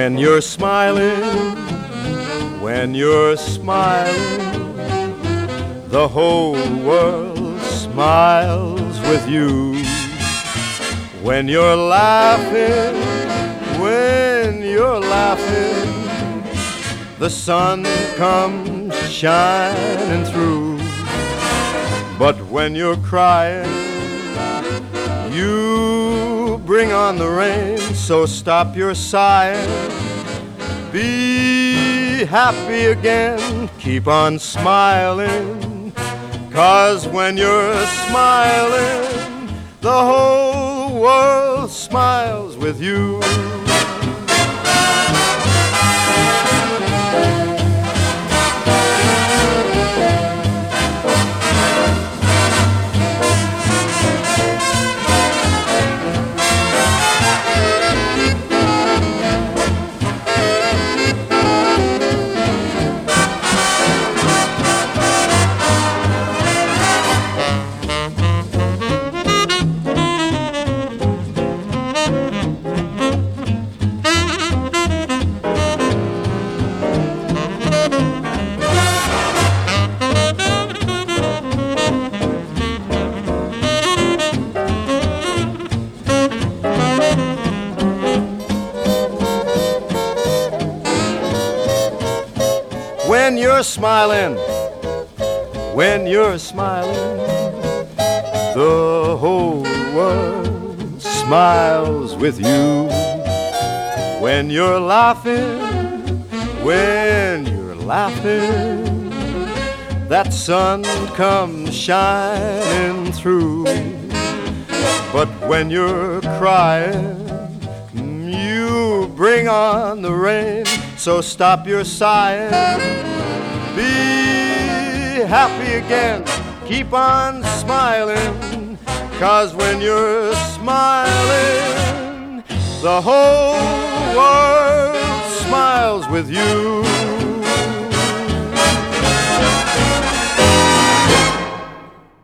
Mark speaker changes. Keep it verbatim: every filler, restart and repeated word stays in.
Speaker 1: When you're smiling, when you're smiling, the whole world smiles with you. When you're laughing, when you're laughing, the sun comes shining through. But when you're crying, you bring on the rain. So stop your sighing, be happy again, keep on smiling. 'Cause when you're smiling, the whole world smiles with you. When you're smiling, when you're smiling, the whole world smiles with you. When you're laughing, when you're laughing, that sun comes shining through. But when you're crying, you bring on the rain. So stop your sighing, be happy again, keep on smiling. 'Cause when you're smiling, the whole world smiles with you.